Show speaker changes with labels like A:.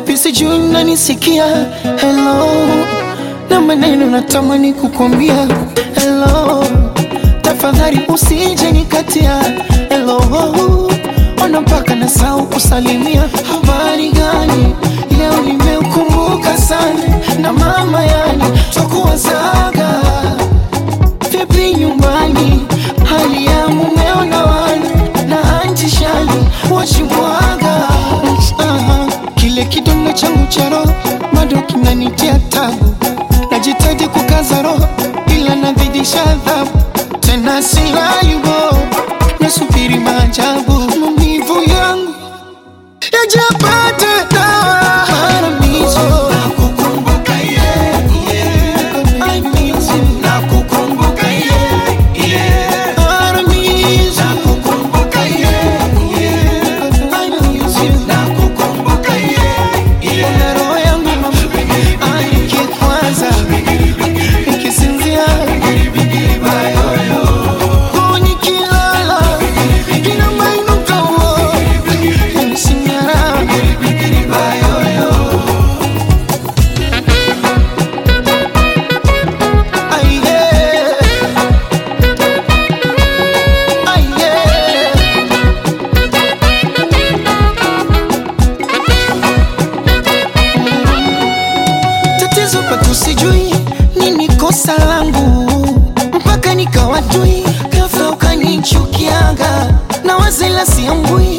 A: vipi sijui unanisikia? Hello, na maneno natamani kukwambia hello, tafadhali usije nikatia. Hello, ona mpaka nasahau kusalimia. Habari gani? Leo nimeukumbuka sana na mama, yani twakuwazaga. Vipi nyumbani, hali ya mumeo na wana na anti Shani wachimwaga? Kile kidonda changu cha roho bado kinanitia tabu, najitahidi kukaza roho ila nazidisha adhabu. Tena silali bo, nasubiri maajabu, maumivu yangu yajapata dawa. Paradiso nakukumbuka I miss you. Nakukumbuka Paradiso nakukumbuka I miss you. Nakukumbuka na roho yangu mama nikikwaza nikisinzia nikilala inamainuka nisingara tatizo pato sijui nini kosa langu mpaka nikawajui, ghafla ukanichukiaga na wazela siambui